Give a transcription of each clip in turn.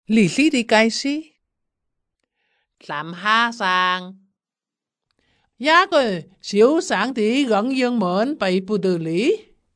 Lý lý đi cái gì? Làm ha sang. Giá cái xíu sáng tí gần dương mến bày bù tử lý.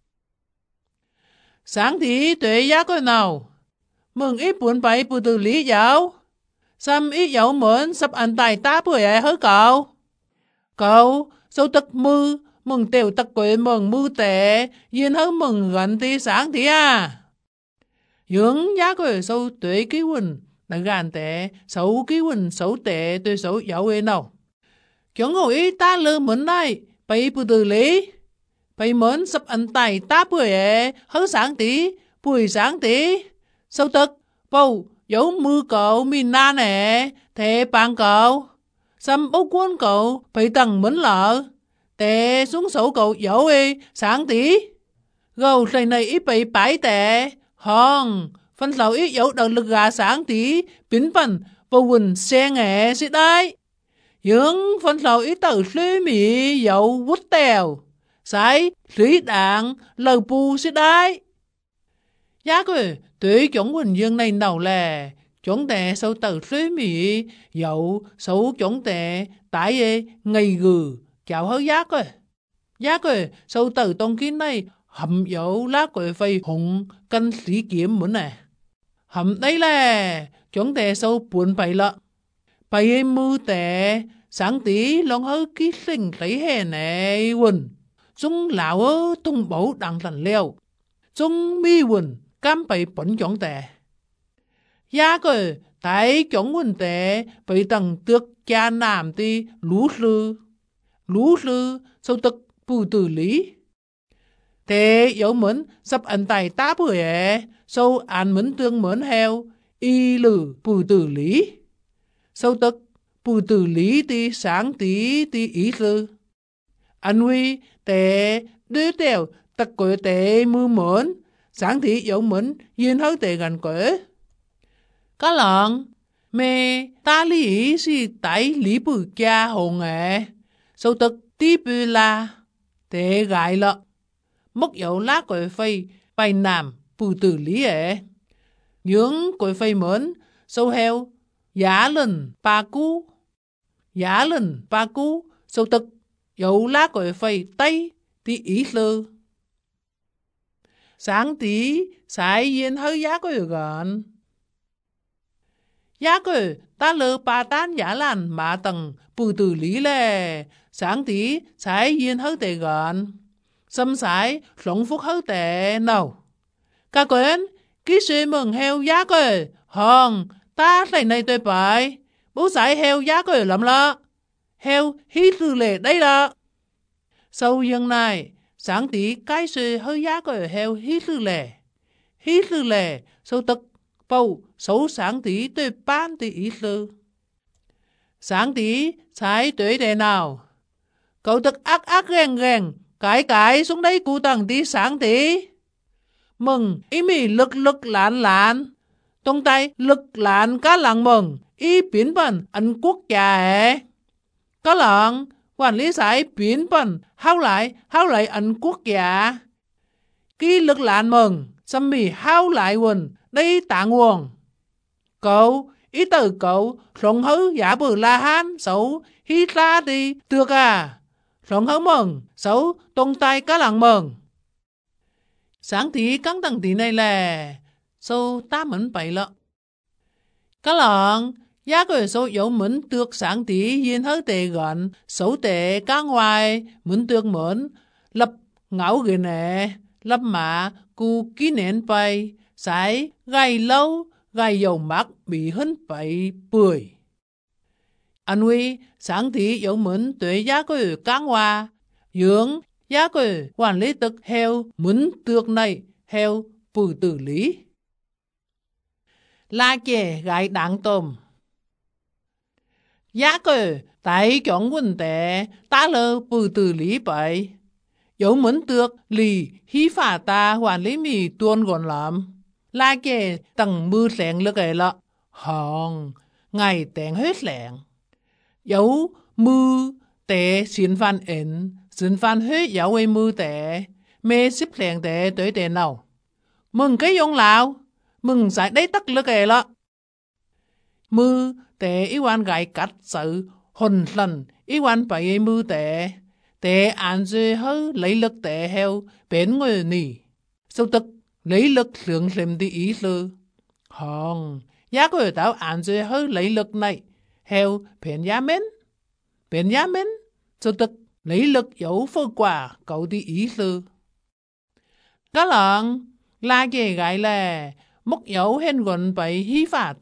Sáng tí tuệ giá cái nào? Mừng ít buồn bày bù tử lý dạo. Xăm ít dạo mến sắp ăn tài tá bùi ai hớ cậu. Cậu, sâu tật mư, mừng tiểu tật quệ mừng mư tệ, yên hớ mừng gần tí sáng tí à. Dưỡng giá cái sâu tuệ ký huynh, là gàn tệ, xấu ký huynh xấu tệ tôi xấu dạo ấy nào. Chúng ngồi ý ta lơ mến này, bày bù tử lý. Bày mến sắp ăn tài tá bùi ai hớ sáng tí, bùi sáng tí. Sâu tật, bầu, dấu mư cậu mình na nè, thế bạn cậu. Xăm bố quân cậu bị tầng mến lợ. Tệ xuống sổ cậu dẫu y sáng tí. Gầu này này ít bị bãi tệ. Hòn, phân lầu ít dẫu đợt lực gà sáng tí. Biến phần vô quỳnh xe nghệ xí đấy. Nhưng phân lầu ít tờ lê mì dẫu vút tèo. Sái lý đảng lờ bù xí đấy. Giá cơ tuy chúng quỳnh dương này nào là chúng ta sâu tờ lê mì dẫu sâu chúng ta tại ngày gừ chào hớ giá cơ. Giá cơ sâu tờ tông kín này hầm dẫu lá cơ phây hùng canh sĩ kiểm muốn nè. Hầm đấy là chúng ta sâu buồn bày lợ. Bày mưu tệ sáng tí lòng hớ ký sinh lấy hè này quỳnh. Chúng lão ơ tung bổ đăng lần leo. Chúng mi quỳnh cam bày bẩn chúng ta. Giá cơ tại chúng quỳnh tệ bày tầng tước cha nam tí lú sư. Lú sư sâu tức bù tử lý. Thế dấu mến sắp ăn tài tá bùi sâu ăn mến tương mến heo y lử bù tử lý. Sâu tức bù tử lý tí sáng tí tí ý sư. Anh huy tệ đứa tèo tắc quệ tệ mưu mến sáng tí dấu mến yên hớ tệ gần quệ. Cá lợn mê ta lý ý si tái lý bù cha hồn sâu tức tí bù la tệ gại lợ. Mất dấu lá quệ phây bài nàm bù tử lý Nhưỡng quệ phây mến sâu heo giá lần ba cú. Giá lần ba cú sâu tức dấu lá quệ phây tây tí ý lơ. Sáng tí sải yên hơi giá quệ gần. Giá quệ ta lơ ba tán giá làn mà tầng bù tử lý lè. Sáng tí sải yên hơi tệ gần. Xâm sải sống phúc hớ tệ nào. Cả quên, ký suy mừng heo giá cơ. Hòn, ta này này tôi phải. Bố sải heo giá cơ lắm lạ. Heo hí thư lệ đây lạ. Sau dân này, sáng tí cái suy hơi giá cơ heo hí thư lệ. Hí thư lệ, sâu tức, bầu, xấu sáng tí tôi bán tí ý sư. Sáng tí, sải tuổi đề nào. Cậu tức ác ác ghen ghen. Cái xuống đây cụ tầng tí sáng tí. Mừng ý mì lực lực lạn lạn. Tông tay lực lạn cá lặng mừng. Ý biến bần ấn quốc gia Cá lặng quản lý giải biến bần hao lại ấn quốc gia. Ký lực lạn mừng. Xâm mì hao lại quần đây tạ nguồn. Cậu ý từ cậu sống hứ giả bờ la hán xấu hí ra đi tược à. Sống hớ mừng, xấu tung tay cá lặng mừng. Sáng tí cắn tầng tí này là sâu ta mến bậy lợ. Cá lặng, giá cơ sâu dấu mến tược sáng tí yên hớ tệ gần, xấu tệ cá ngoài mến tược mến, lập ngạo ghê nè, lập mạ cụ ký nén bay, sải gai lâu, gai dầu mắc bị hấn bậy bưởi. Anh huy sáng tí dấu mến tuệ giá cơ cán hoa, dưỡng giá cơ quản lý tức heo mến tược này heo bù tử lý. La chè gãi đảng tôm. Giá cơ tại chọn quân tệ ta lơ bù tử lý bậy. Dấu mến tược lì hí phả ta quản lý mì tuôn gọn lắm. La chè tầng mưa sẹn lực lợ. Hòn ngày tẹn hết lẹn. Dấu mưa tệ xin phan hết dấu ấy mưa tệ mê xếp lẹn tệ tới tệ nào. Mừng cái dông lão, mừng giải đấy tắc lực lợ. mưa tệ ý quan gái cắt sự hồn lần ý quan bày mưa tệ án dư hư lấy lực tệ heo bên người nì sau tức lấy lực lượng xem đi ý sư hòn giá của tao án dư hư lấy lực này heo bên giá mến sau tức lấy lực yếu phơi quả cậu đi ý sư các lần là cái gái là mốc yếu hên gần bày hí phả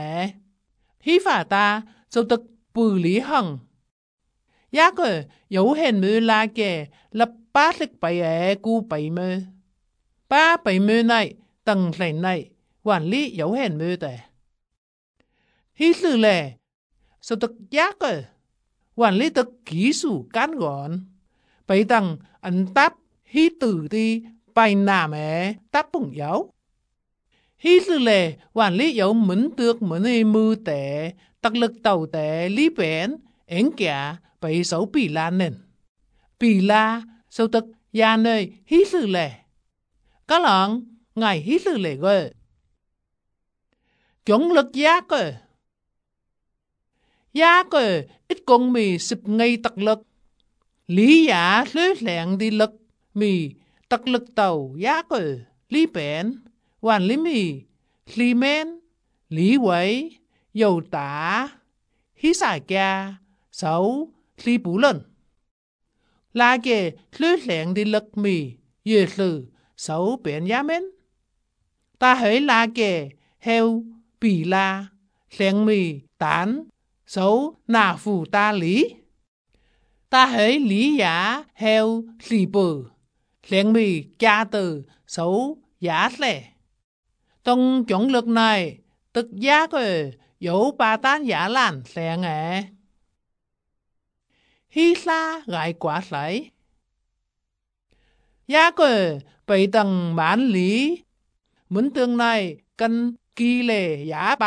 ta sau tức bù lý hằng giá của yếu hên mưa là cái lập ba lịch bày cu bày mơ ba bày mơ này tầng lệnh này quản lý yếu hên mơ tệ hí sư lệ sau tức giá của quản lý tức kỹ术cán gọn bày tầng ấn táp hí tử đi bài nàm táp bụng yếu hí sư lệ quản lý yếu mẫn tước mẫn mưu tệ tắc lực tàu tệ lý bén ến kẻ bày xấu bì la nền bì la sau tức gia nơi hí sư lệ các lần ngài hí sư lệ gơ chống lực giá cơ ít con mì sụp ngay tắc lực lý giả lưới lẹn đi lực mì tắc lực tàu giá cơ lý bén hoàn lý mì lý men lý quấy dầu tả hí xài kia xấu lý bú lần là kề lưới lẹn đi lực mì dễ sử xấu bén giá men ta hãy là kề heo bì la lẹn mì tán xấu nà phù ta lý ta hãy lý giả heo lì bờ lẹn mì cha từ xấu giả lệ trong chuẩn lực này tức giá của dấu ba tán giả làn lẹn hí xa gái quả lấy giá của bày tầng mãn lý muốn tương này cần kỳ lệ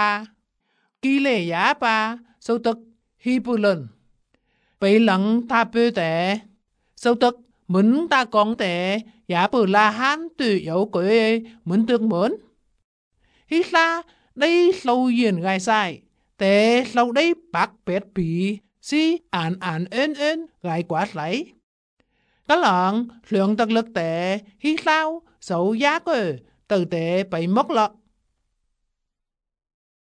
giá ba sau tức hi bù lần bày lặng ta bơ tệ sau tức muốn ta con tệ giá bù la hán từ dấu của muốn tương muốn hí xa đây sâu yên gai sai tệ sâu đây bác bét bì si án ơn gai quả lấy các lần lượng tật lực tệ hí sao sâu giá cơ từ tệ bày mốc lọ